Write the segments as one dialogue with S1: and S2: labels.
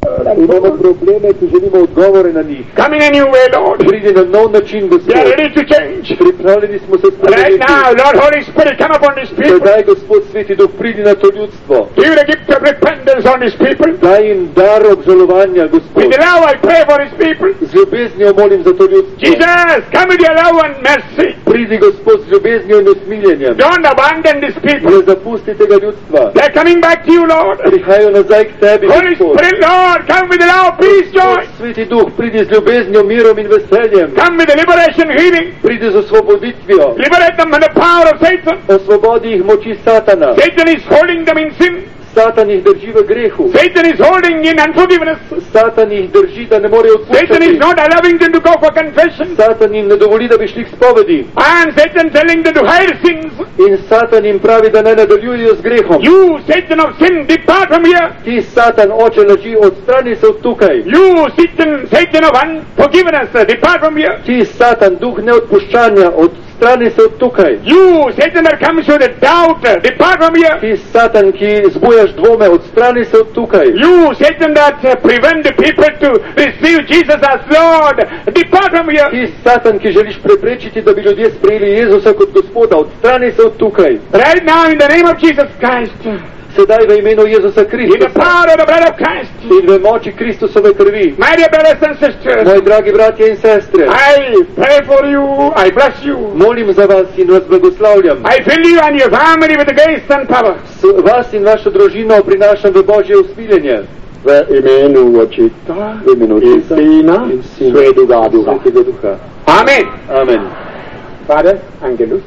S1: Imamo probleme, ki želimo odgovore na njih.
S2: Come in a new way, Lord.
S1: Pridi na nov način,
S2: We are
S1: Gospod.
S2: ready to change.
S1: Pripravljeni smo se
S2: Right
S1: spremeniti.
S2: now, Lord Holy Spirit, come upon these people.
S1: Sedaj, Gospod Sveti Duh, pridi na to ljudstvo.
S2: Give the gift of repentance on these people.
S1: Daj jim dar obžalovanja, Gospod.
S2: With the love I pray for these people.
S1: Z ljubeznijo molim za to ljudstvo.
S2: Jesus, come with your love and mercy.
S1: Pridi, Gospod, z ljubeznijo in usmiljenjem.
S2: Don't abandon these people.
S1: Ne zapusti tega ljudstva.
S2: They're coming back to you, Lord.
S1: Prihajajo nazaj k tebi,
S2: Holy
S1: Gospod.
S2: Spirit, Lord, come with the love, peace, joy.
S1: Sveti Duh, pridi z ljubeznijo, mirom in veseljem.
S2: Come with the liberation, healing.
S1: Pridi z osvoboditvijo.
S2: Liberate them from the power of Satan.
S1: Osvobodi jih moči Satana.
S2: Satan is holding them in sin.
S1: Satan jih drži v grehu.
S2: Satan is holding in unforgiveness.
S1: Satan jih drži, da ne morejo
S2: Satan is
S1: odpuščati.
S2: not allowing them to go for confession.
S1: Satan jim ne dovoli, da bi šli k spovedi.
S2: And Satan telling them to hide sins.
S1: In Satan jim pravi, da ne nadaljujejo z grehom.
S2: You, Satan of sin, depart from here.
S1: Ti, Satan, oče laži, odstrani se od tukaj.
S2: You, Satan of unforgiveness, depart from here.
S1: Ti, Satan, duh neodpuščanja, odstrani se od tukaj.
S2: You, Satan that comes with a doubt, depart from here.
S1: Ti, Satan, ki zbujaš dvome, odstrani se od tukaj.
S2: You, Satan that prevent the people to receive Jesus as Lord, depart from here.
S1: Ti, Satan, ki želiš preprečiti, da bi ljudje sprejeli Jezusa kot Gospoda, odstrani se od tukaj.
S2: Right now, in the name of Jesus Christ,
S1: Sedaj v imenu Jezusa
S2: in the
S1: Kristusa
S2: power of the blood of Christ,
S1: in v moči Kristusove krvi.
S2: my dear brothers and sisters,
S1: Moji dragi bratje in sestre,
S2: I pray for you, I bless you,
S1: molim za vas in vas blagoslavljam.
S2: I fill you and your family with the grace and power.
S1: Vas in vašo družino prinašam v Božje usmiljenje.
S3: V imenu Očeta
S1: V imenu
S3: in
S1: Otca
S3: Sina
S1: in Sina
S3: Svetega Duha.
S1: Svetega Duha.
S2: Amen.
S1: Amen.
S2: Father, Angelus.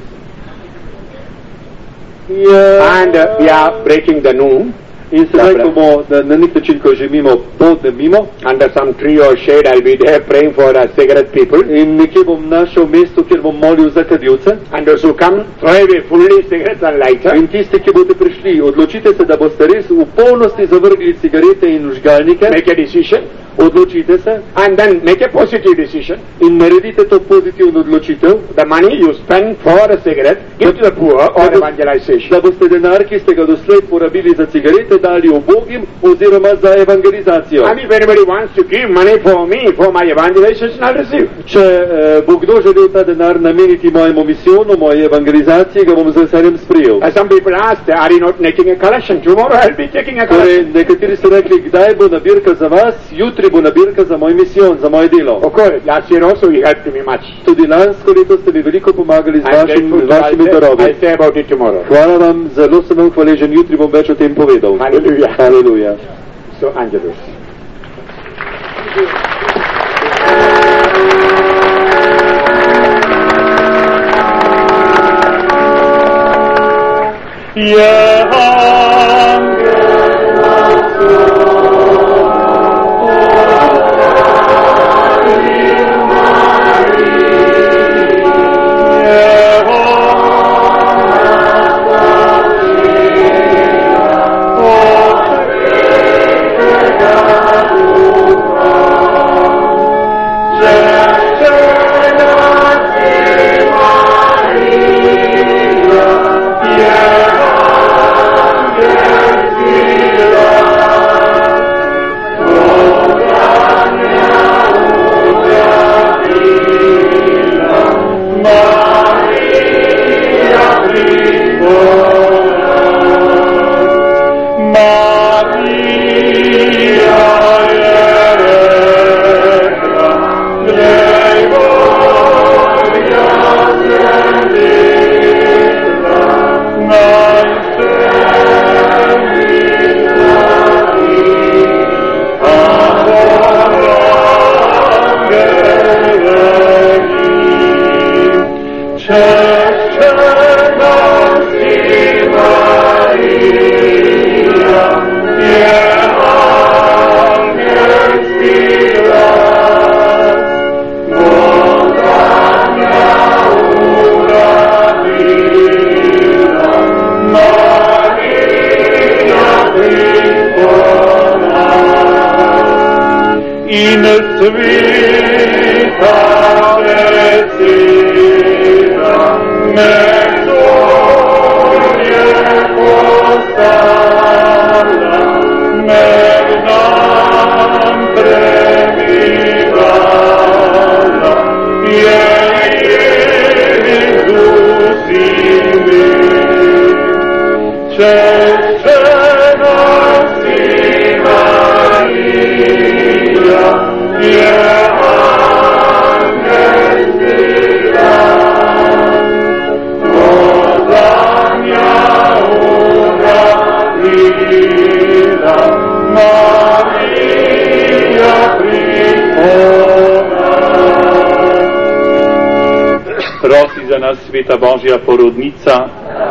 S1: Ja.
S2: And we are breaking the noon.
S1: In sedaj, ko bomo na nek način, ko že mimo podne mimo,
S2: Under some tree or shade, I'll be there praying for cigarette people.
S1: in nekje bom našel mesto, kjer bom molil za kadilce.
S2: And those who come, throw away fully cigarettes and lighter.
S1: In tisti, ki boste prišli, odločite se, da boste res v polnosti zavrgli cigarete in žgalnike.
S2: Make a decision.
S1: Odločite se
S2: And then make a positive decision.
S1: in naredite to pozitivno odločitev,
S2: The money you spend for a cigarette, give to the poor or evangelization.
S1: da boste denar, ki ste ga doslej porabili za cigarete, dali ubogim oziroma za evangelizacijo.
S2: And if anybody wants to give money for me, for my evangelization, I'll receive.
S1: Če bo kdo želel ta denar nameniti mojemu misijonu, moji evangelizaciji, ga bom z veseljem sprejel.
S2: Some people asked, are you not making a collection? Tomorrow I'll be taking a collection.
S1: Torej, nekateri so rekli, kdaj bo nabirka za vas, jutri bo nabirka za moj misijon, za moje delo.
S2: Of course, last year also you helped me much.
S1: Tudi lansko leto ste mi veliko pomagali z
S2: I'm grateful.
S1: vašimi darovi.
S2: I'll say about it tomorrow.
S1: Hvala vam, zelo sem vam hvaležen, jutri bom več o tem povedal.
S2: Hallelujah.
S1: Haleluja.
S2: So, Angelus.
S4: Magna Prosi za nas, sveta Božja porodnica.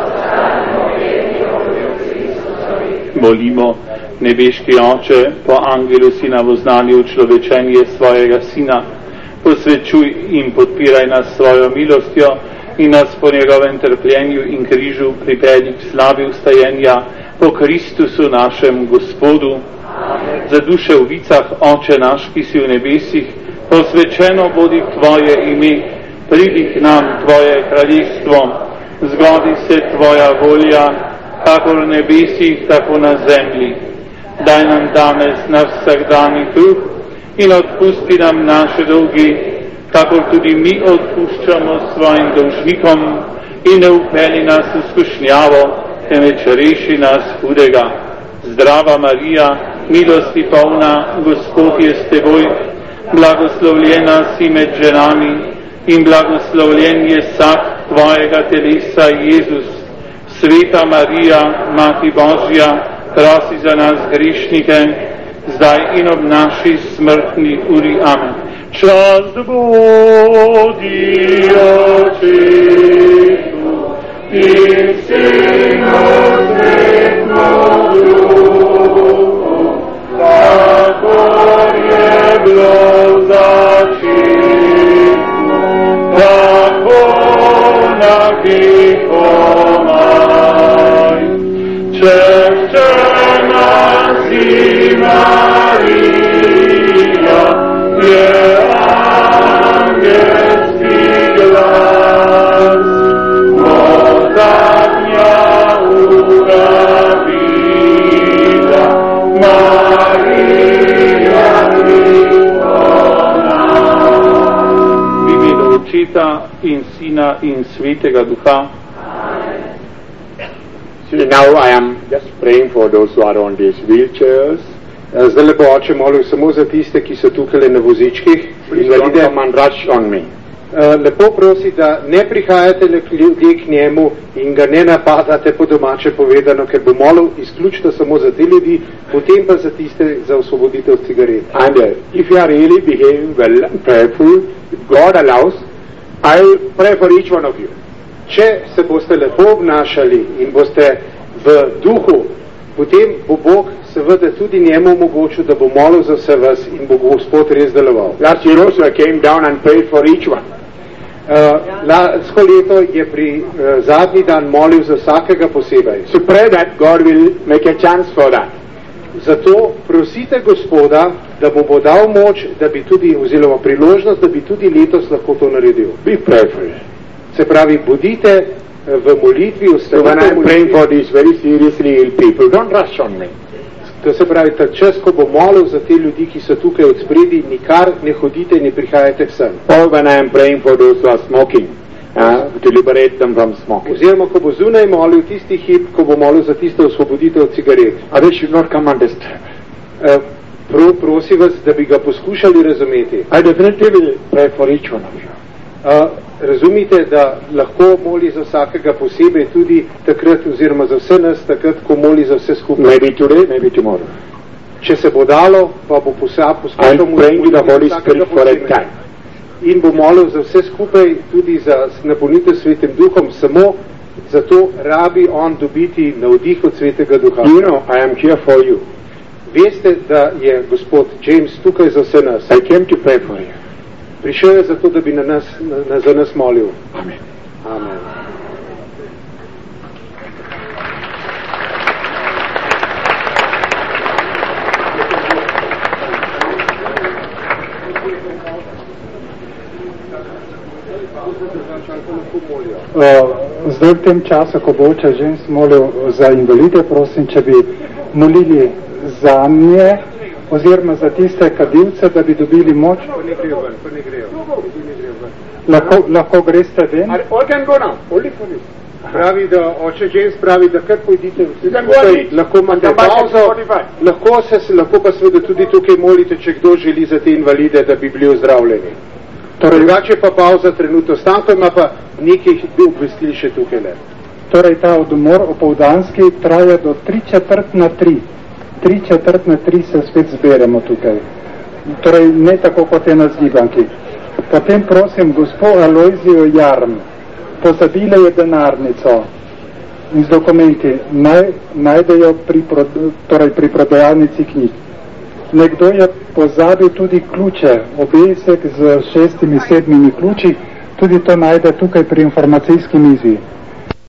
S4: Molimo, nebeški Oče, po angelu si nam oznanil človečenje svojega Sina. Posvečuj in podpiraj nas svojo milostjo in nas po njegovem trpljenju in križu pripelji k slavi vstajenja po Kristusu našem Gospodu. Za duše v vicah, Oče naš, ki si v nebesih, posvečeno bodi Tvoje ime, pridi k nam Tvoje kraljestvo, zgodi se Tvoja volja, kako v nebesih, tako na zemlji. Daj nam danes naš vsakdanji kruh in odpusti nam naše dolgi, kako tudi mi odpuščamo svojim dolžnikom, in ne vpelji nas v skušnjavo, temveč reši nas hudega. Zdrava Marija, milosti polna, Gospod je s teboj, blagoslovljena si med ženami in blagoslovljen je sad tvojega telesa, Jezus. Sveta Marija, Mati Božja, prosi za nas grešnike, zdaj in ob naši smrtni uri. Amen. Čast bodi Očetu in Sinu svetlo Duhu, kakor je bilo v začetku, tako na viekomaj. Češčena si Marija, je angelski glas, zadnja uravila, Marija Kristona. V imenu Očeta in Sina in Svetega Duha.
S3: See, now I am just praying for those who are on these wheelchairs.
S1: Zdaj lepo Oče molim samo za tiste, ki so tukaj na vozičkih.
S3: Please don't come and rush on me.
S1: Lepo prosi, da ne prihajate ljudje k njemu in ga ne napadate, po domače povedano, ker bo molil izključno samo za te ljudi, potem pa za tiste za osvoboditev cigaret.
S3: And if you are really behaving well and prayerful, if God allows, I will pray for each one of you.
S1: Če se boste lepo obnašali in boste v duhu, potem bo Bog seveda tudi njemu omogočil, da bo molil za vse vas in bo Gospod res deloval.
S3: Last year also I came down and prayed for each one.
S1: Lansko leto je pri zadnji dan molil za vsakega posebej.
S3: So pray that God will make a chance for that.
S1: Zato prosite Gospoda, da mu bo dal moč, da bi tudi, oziroma priložnost, da bi tudi letos lahko to naredil.
S3: Be prayerful.
S1: Se pravi, bodite v molitvi,
S3: so when I am praying for these very seriously ill people, don't rush on me.
S1: To se pravi, ta čas, ko bo molil za te ljudi, ki so tukaj od spredi, nikar ne hodite in ne prihajate sem.
S3: Or when I am praying for those who are smoking, to liberate them from smoking.
S1: Oziroma, ko bo zunaj molil tisti hip, ko bo molil za tisto osvoboditev od cigaret.
S3: Others should not come and disturb.
S1: Prosim vas, da bi ga poskušali razumeti.
S3: I definitely will pray for each one of you.
S1: Razumite, da lahko moli za vsakega posebej tudi takrat, oziroma za vse nas takrat, ko moli za vse skupaj.
S3: Maybe today, maybe tomorrow.
S1: Če se bo dalo, pa bo poskušal
S3: moliti za vsakega posebej.
S1: In bo molil za vse skupaj, tudi za napolnitev Svetim Duhom, samo zato rabi on dobiti navdih od Svetega Duha.
S3: You know, I am here for you.
S1: Veste, da je gospod James tukaj za vse nas.
S3: I came to pray for you.
S1: Prišel je zato, da bi za nas molil.
S3: Amen.
S1: Amen.
S5: Zdaj v tem času, ko bo oče James molil za invalide, prosim, če bi molili za nje, oziroma za tiste kadilce, da bi dobili moč. Lahko greste ven.
S1: Pravi, da oče James pravi, da kar pojdite vsej, lahko imate pauzo, lahko pa seveda tudi tukaj molite, če kdo želi za te invalide, da bi bili ozdravljeni. Drugače pa pauza trenutno stanko, ima pa nekaj obvestil še tukaj le.
S5: Torej ta odmor opoldanski traja do 3:45. 3:45 se spet zberemo tukaj. Torej ne tako kot je na zgibanki. Potem prosim gospod Alojzijo Jarm, pozabile je denarnico in z dokumenti najdejo pri prodajalnici knjig. Nekdo je pozabil tudi ključe, obesek z 6-7 ključi, tudi to najde tukaj pri informacijski mizi.